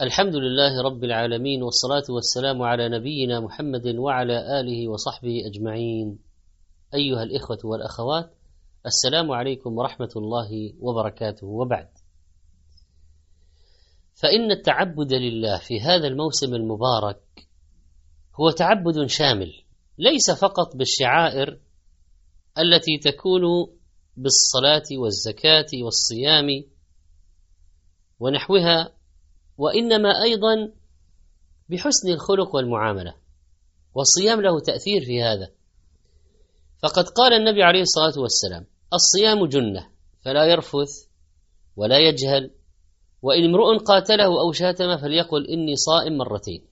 الحمد لله رب العالمين، والصلاة والسلام على نبينا محمد وعلى آله وصحبه أجمعين. أيها الإخوة والأخوات، السلام عليكم ورحمة الله وبركاته. وبعد، فإن التعبد لله في هذا الموسم المبارك هو تعبد شامل، ليس فقط بالشعائر التي تكون بالصلاة والزكاة والصيام ونحوها، وإنما أيضا بحسن الخلق والمعاملة، والصيام له تأثير في هذا. فقد قال النبي عليه الصلاة والسلام: الصيام جنة فلا يرفث ولا يجهل، وإن امرؤ قاتله أو شاتم فليقل إني صائم مرتين.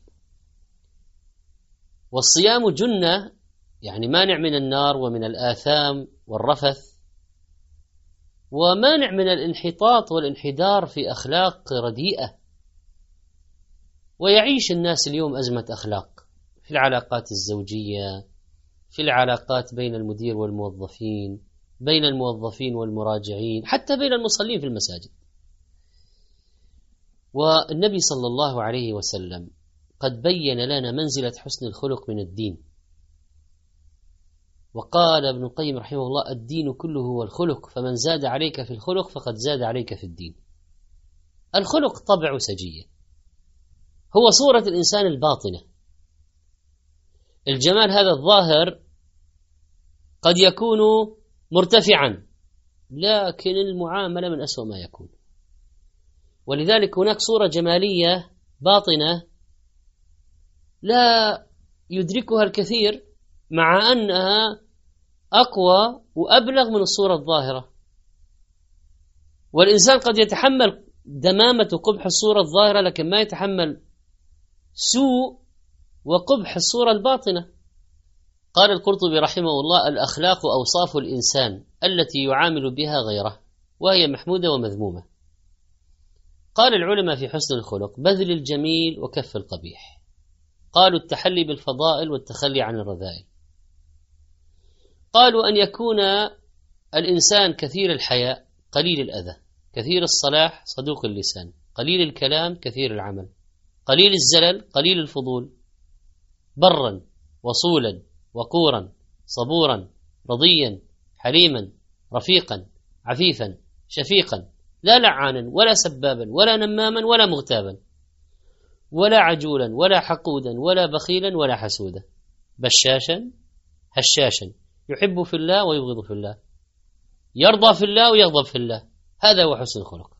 والصيام جنة يعني مانع من النار ومن الآثام والرفث، ومانع من الانحطاط والانحدار في أخلاق رديئة. ويعيش الناس اليوم أزمة أخلاق في العلاقات الزوجية، في العلاقات بين المدير والموظفين، بين الموظفين والمراجعين، حتى بين المصلين في المساجد. والنبي صلى الله عليه وسلم قد بين لنا منزلة حسن الخلق من الدين، وقال ابن القيم رحمه الله: الدين كله هو الخلق، فمن زاد عليك في الخلق فقد زاد عليك في الدين. الخلق طبع سجية، هو صورة الإنسان الباطنة. الجمال هذا الظاهر قد يكون مرتفعا، لكن المعاملة من أسوأ ما يكون. ولذلك هناك صورة جمالية باطنة لا يدركها الكثير، مع أنها أقوى وأبلغ من الصورة الظاهرة. والإنسان قد يتحمل دمامة وقبح الصورة الظاهرة، لكن ما يتحمل سوء وقبح الصورة الباطنة. قال القرطبي رحمه الله: الأخلاق أوصاف الإنسان التي يعامل بها غيره، وهي محمودة ومذمومة. قال العلماء في حسن الخلق: بذل الجميل وكف القبيح. قالوا: التحلي بالفضائل والتخلي عن الرذائل. قالوا: أن يكون الإنسان كثير الحياء قليل الأذى، كثير الصلاح صدوق اللسان، قليل الكلام كثير العمل، قليل الزلل قليل الفضول، برا وصولا وقورا صبورا رضيا حليما رفيقا عفيفا شفيقا، لا لعانا ولا سبابا ولا نماما ولا مغتابا ولا عجولا ولا حقودا ولا بخيلا ولا حسودا، بشاشا هشاشا، يحب في الله ويبغض في الله، يرضى في الله ويغضب في الله. هذا هو حسن الخلق.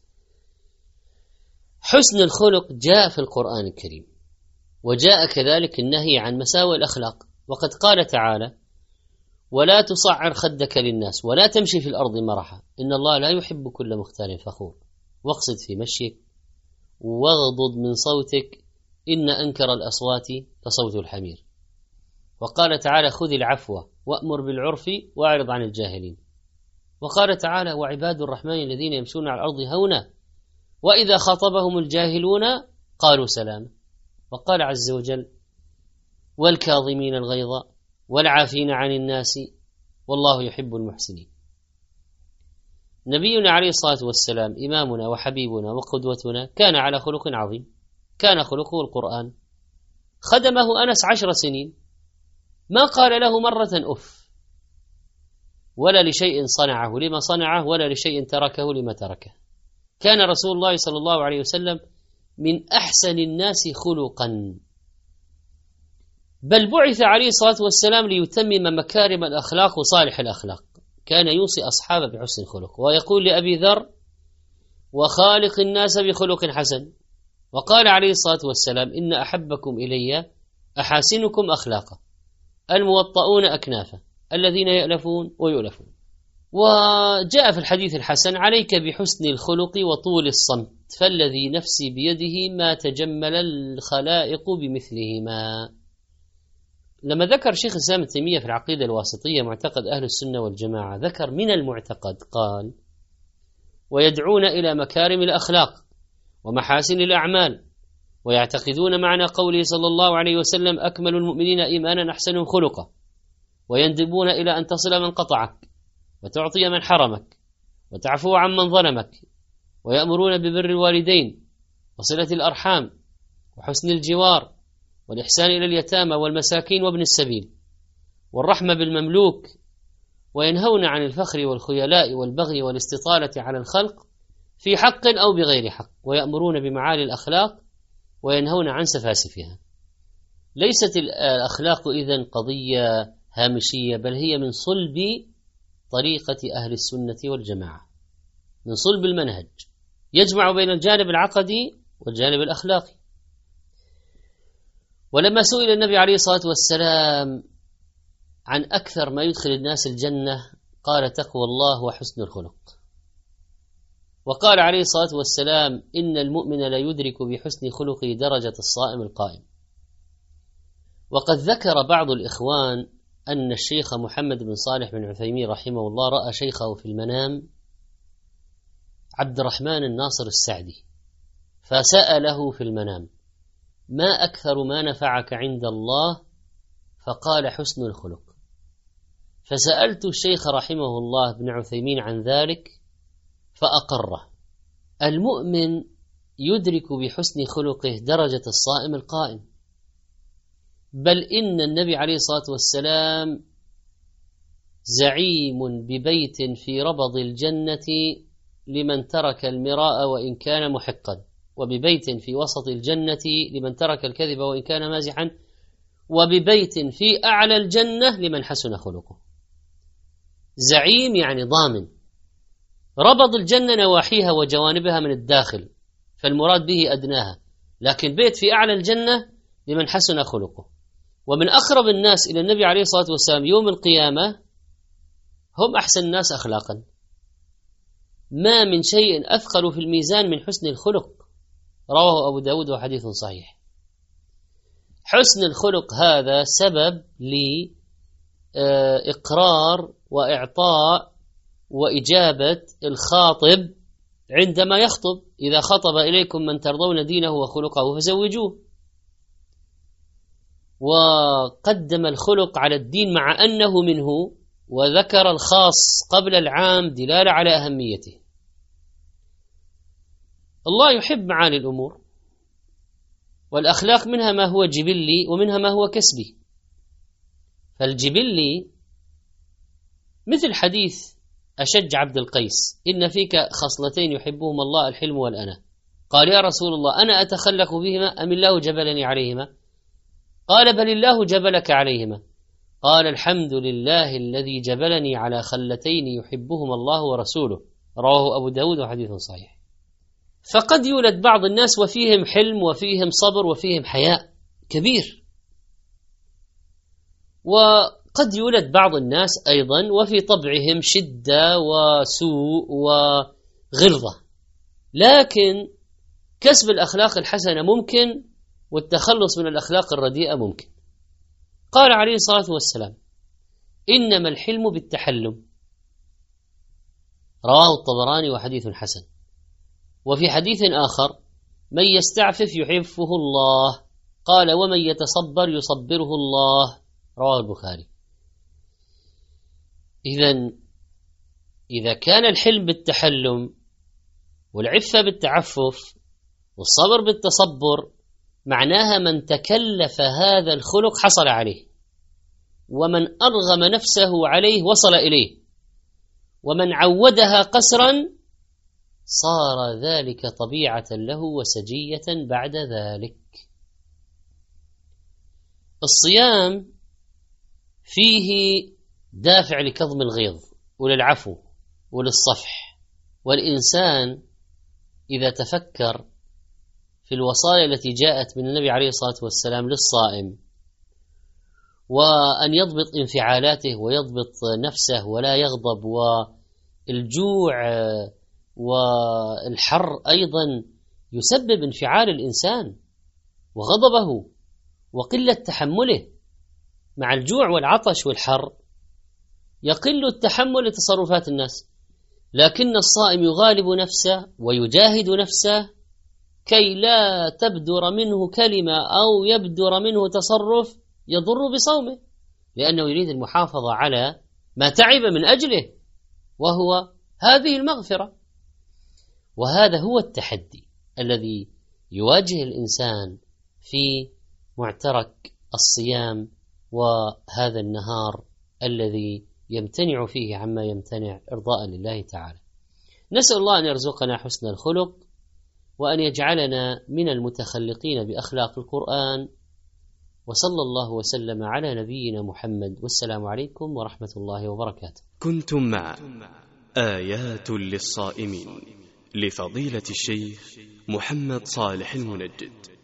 حسن الخلق جاء في القرآن الكريم، وجاء كذلك النهي عن مساوئ الأخلاق. وقد قال تعالى: ولا تصعر خدك للناس ولا تمشي في الأرض مرحا إن الله لا يحب كل مختال فخور، واقصد في مشيك واغضض من صوتك إن أنكر الأصوات لصوت الحمير. وقال تعالى: خذ العفو وأمر بالعرف وأعرض عن الجاهلين. وقال تعالى: وعباد الرحمن الذين يمشون على الأرض هونا وإذا خاطبهم الجاهلون قالوا سلام. وقال عز وجل: والكاظمين الغيظ والعافين عن الناس والله يحب المحسنين. نبينا عليه الصلاة والسلام إمامنا وحبيبنا وقدوتنا كان على خلق عظيم، كان خلقه القرآن. خدمه أنس 10 سنين، ما قال له مرة أف، ولا لشيء صنعه لما صنعه، ولا لشيء تركه لما تركه. كان رسول الله صلى الله عليه وسلم من أحسن الناس خلقا، بل بعث عليه الصلاة والسلام ليتمم مكارم الأخلاق وصالح الأخلاق. كان يوصي أصحابه بحسن الخلق، ويقول لأبي ذر: وخالق الناس بخلق حسن. وقال عليه الصلاة والسلام: إن أحبكم إلي أحاسنكم أخلاقا الموطؤون أكنافا الذين يألفون ويؤلفون. وجاء في الحديث الحسن: عليك بحسن الخلق وطول الصمت فالذي نفسي بيده ما تجمل الخلائق بمثلهما. لما ذكر شيخ الإسلام ابن تيمية في العقيدة الواسطية معتقد أهل السنة والجماعة، ذكر من المعتقد قال: ويدعون إلى مكارم الأخلاق ومحاسن الأعمال، ويعتقدون معنى قوله صلى الله عليه وسلم: أكمل المؤمنين إيمانا أحسنهم خلقا، ويندبون إلى أن تصل من قطعك وتعطي من حرمك وتعفو عن من ظلمك، ويأمرون ببر الوالدين وصلة الأرحام وحسن الجوار والإحسان إلى اليتامى والمساكين وابن السبيل والرحمة بالمملوك، وينهون عن الفخر والخيلاء والبغي والاستطالة على الخلق في حق أو بغير حق، ويأمرون بمعالي الأخلاق وينهون عن سفاسفها. ليست الأخلاق إذن قضية هامشية، بل هي من صلب طريقة أهل السنة والجماعة، من صلب المنهج يجمع بين الجانب العقدي والجانب الأخلاقي. ولما سئل النبي عليه الصلاة والسلام عن أكثر ما يدخل الناس الجنة قال تقوى الله وحسن الخلق. وقال عليه الصلاة والسلام إن المؤمن لا يدرك بحسن خلقه درجة الصائم القائم. وقد ذكر بعض الإخوان أن الشيخ محمد بن صالح بن عثيمين رحمه الله رأى شيخه في المنام عبد الرحمن الناصر السعدي، فسأله في المنام ما أكثر ما نفعك عند الله؟ فقال حسن الخلق. فسألت الشيخ رحمه الله بن عثيمين عن ذلك فأقره. المؤمن يدرك بحسن خلقه درجة الصائم القائم، بل إن النبي عليه الصلاة والسلام زعيم ببيت في ربض الجنة لمن ترك المراء وإن كان محقا، وببيت في وسط الجنة لمن ترك الكذب وإن كان مازحا، وببيت في أعلى الجنة لمن حسن خلقه. زعيم يعني ضامن. ربض الجنة نواحيها وجوانبها من الداخل، فالمراد به أدناها، لكن بيت في أعلى الجنة لمن حسن خلقه. ومن أقرب الناس إلى النبي عليه الصلاة والسلام يوم القيامة هم أحسن الناس أخلاقا. ما من شيء أثقل في الميزان من حسن الخلق، رواه أبو داود وحديث صحيح. حسن الخلق هذا سبب لإقرار وإعطاء وإجابة الخاطب عندما يخطب، إذا خطب إليكم من ترضون دينه وخلقه فزوجوه. وقدم الخلق على الدين مع أنه منه، وذكر الخاص قبل العام دلالة على أهميته. الله يحب معاني الأمور، والأخلاق منها ما هو جبلي ومنها ما هو كسبي. فالجبلي مثل حديث أشج عبد القيس إن فيك خصلتين يحبهما الله الحلم والأنة. قال يا رسول الله أنا أتخلق بهما أم الله جبلني عليهما؟ قال بل الله جبلك عليهما. قال الحمد لله الذي جبلني على خلتين يحبهما الله ورسوله، رواه أبو داود وحديث صحيح. فقد يولد بعض الناس وفيهم حلم وفيهم صبر وفيهم حياء كبير، وقد يولد بعض الناس أيضا وفي طبعهم شدة وسوء وغلظة، لكن كسب الأخلاق الحسنة ممكن، والتخلص من الأخلاق الرديئة ممكن. قال عليه الصلاة والسلام إنما الحلم بالتحلم، رواه الطبراني وحديث حسن. وفي حديث آخر من يستعفف يعفه الله، قال ومن يتصبر يصبره الله، رواه البخاري. إذا كان الحلم بالتحلم والعفة بالتعفف والصبر بالتصبر، معناها من تكلف هذا الخلق حصل عليه، ومن أرغم نفسه عليه وصل إليه، ومن عودها قسرا صار ذلك طبيعة له وسجية بعد ذلك. الصيام فيه دافع لكظم الغيظ وللعفو وللصفح، والإنسان إذا تفكر في الوصايا التي جاءت من النبي عليه الصلاة والسلام للصائم، وأن يضبط انفعالاته ويضبط نفسه ولا يغضب، والجوع والحر أيضا يسبب انفعال الإنسان وغضبه وقلة تحمله. مع الجوع والعطش والحر يقل التحمل لتصرفات الناس، لكن الصائم يغالب نفسه ويجاهد نفسه كي لا تبدر منه كلمة أو يبدر منه تصرف يضر بصومه، لأنه يريد المحافظة على ما تعب من أجله، وهو هذه المغفرة. وهذا هو التحدي الذي يواجه الإنسان في معترك الصيام وهذا النهار الذي يمتنع فيه عما يمتنع إرضاء لله تعالى. نسأل الله أن يرزقنا حسن الخلق وأن يجعلنا من المتخلقين بأخلاق القرآن، وصلى الله وسلم على نبينا محمد، والسلام عليكم ورحمة الله وبركاته. كنتم مع آيات للصائمين لفضيلة الشيخ محمد صالح المنجد.